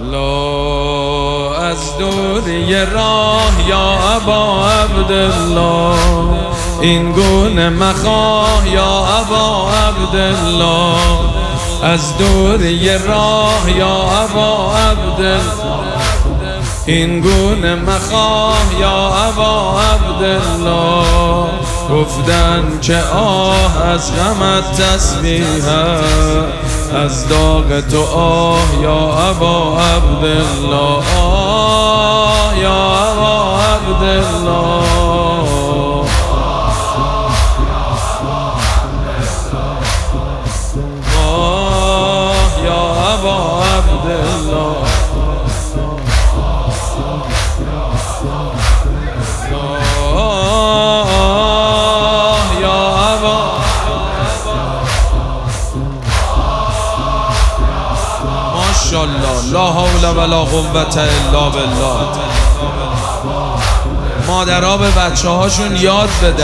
لا از دوری راه یا ابا عبدالله، این گونه مخواه یا ابا عبدالله. از دوری راه یا ابا عبدالله، این گونه مخواه یا ابا عبدالله. گفتن که آه از غمت تسبیح، از داغ تو آه یا ابا عبدالله، آه یا ابا عبدالله. آه یا ابا عبدالله، ماشاءالله. لا حول ولا قوة الا بالله. مادرها به بچه هاشون یاد بدن،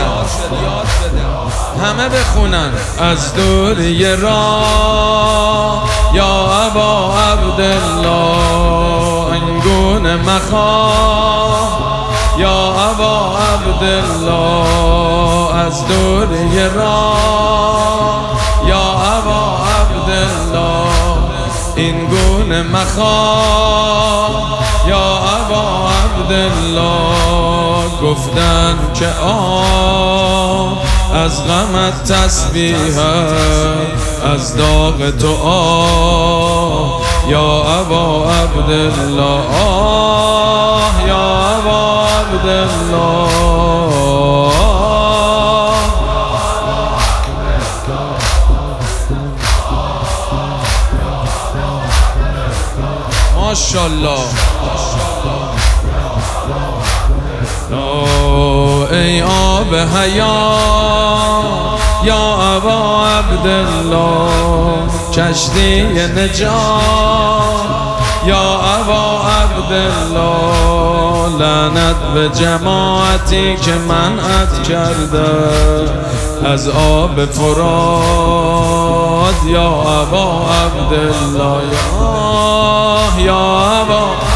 همه بخونن. از دوری راه یا ابا عبدالله، این گونه مخواه یا ابا عبدالله. از دوری راه یا ابا عبدالله، این گونه مخواه یا ابا عبدالله. گفتن که آه از غمت تسبیح، از داغ تو آه یا ابا عبدالله، آه یا ابا عبدالله. ماشاءالله. ای آب حیات یا ابا عبدالله، کشتی نجات یا ابا عبدالله. لعنت به جماعتی که منعت کرده از آب فرات یا ابا عبدالله، یا ابا